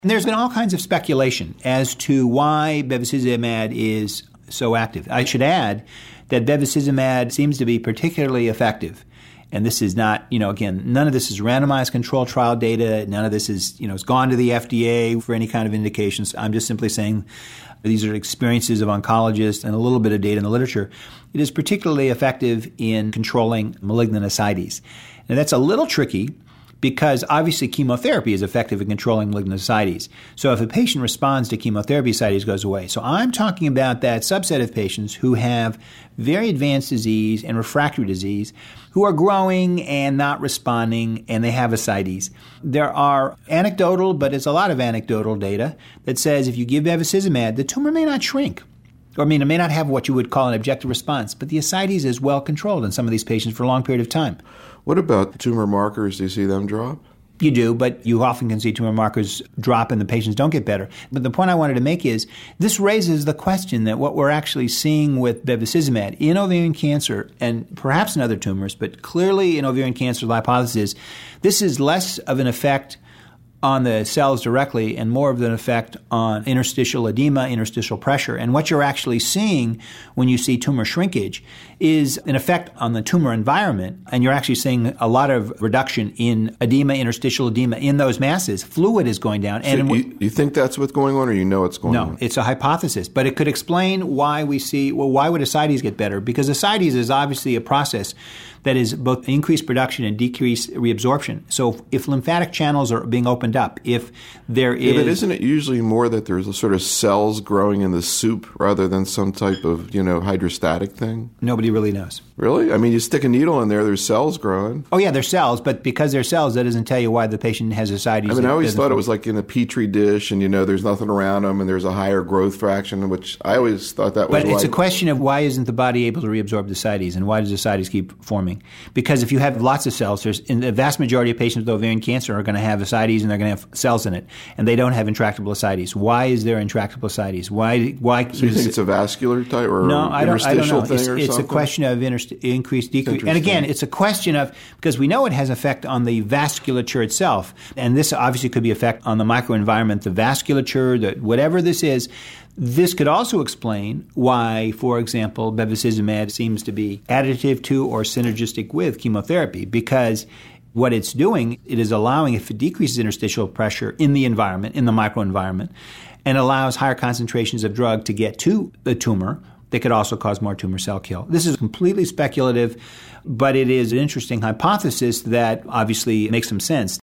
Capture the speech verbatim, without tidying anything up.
And there's been all kinds of speculation as to why bevacizumab is so active. I should add that bevacizumab seems to be particularly effective. And this is not, you know, again, none of this is randomized control trial data. None of this is, you know, it's gone to the F D A for any kind of indications. I'm just simply saying these are experiences of oncologists and a little bit of data in the literature. It is particularly effective in controlling malignant ascites. Now, that's a little tricky because obviously chemotherapy is effective in controlling malignant ascites. So if a patient responds to chemotherapy, ascites goes away. So I'm talking about that subset of patients who have very advanced disease and refractory disease who are growing and not responding, and they have ascites. There are anecdotal, but it's a lot of anecdotal data that says if you give bevacizumab, the tumor may not shrink. Or, I mean, it may not have what you would call an objective response, but the ascites is well controlled in some of these patients for a long period of time. What about tumor markers? Do you see them drop? You do, but you often can see tumor markers drop and the patients don't get better. But the point I wanted to make is this raises the question that what we're actually seeing with bevacizumab in ovarian cancer and perhaps in other tumors, but clearly in ovarian cancer, the hypothesis, this is less of an effect on the cells directly and more of an effect on interstitial edema, interstitial pressure. And what you're actually seeing when you see tumor shrinkage is an effect on the tumor environment, and you're actually seeing a lot of reduction in edema, interstitial edema in those masses. Fluid is going down. So and you, you think that's what's going on, or you know what's going no, on? No, it's a hypothesis, but it could explain why we see, well, why would ascites get better? Because ascites is obviously a process that is both increased production and decreased reabsorption. So if lymphatic channels are being opened up, if there is... Yeah, but isn't it usually more that there's a sort of cells growing in the soup rather than some type of, you know, hydrostatic thing? Nobody really knows. Really? I mean, you stick a needle in there, there's cells growing. Oh, yeah, there's cells, but because they're cells, that doesn't tell you why the patient has ascites. I mean, I always thought it was like in a petri dish and, you know, there's nothing around them and there's a higher growth fraction, which I always thought that was But it's why... a question of why isn't the body able to reabsorb the ascites, and why does the ascites keep forming? Because if you have lots of cells, there's in the vast majority of patients with ovarian cancer are going to have ascites and they're going to have cells in it, and they don't have intractable ascites. Why is there intractable ascites? Why? Why? So you think it's a vascular type or no, I don't, I don't know. thing It's, or it's something? a question of interst- increased, decrease. And again, it's a question of, because we know it has effect on the vasculature itself, and this obviously could be effect on the microenvironment, the vasculature, the, whatever this is. This could also explain why, for example, bevacizumab seems to be additive to or synergistic with chemotherapy, because what it's doing, it is allowing, if it decreases interstitial pressure in the environment, in the microenvironment, and allows higher concentrations of drug to get to the tumor, that could also cause more tumor cell kill. This is completely speculative, but it is an interesting hypothesis that obviously makes some sense.